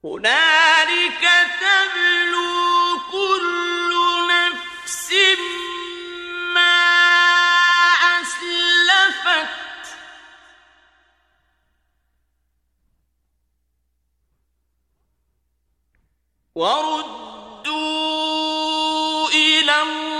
هنالك تبلو كل نفس ما أسلفت وردوا إلى الله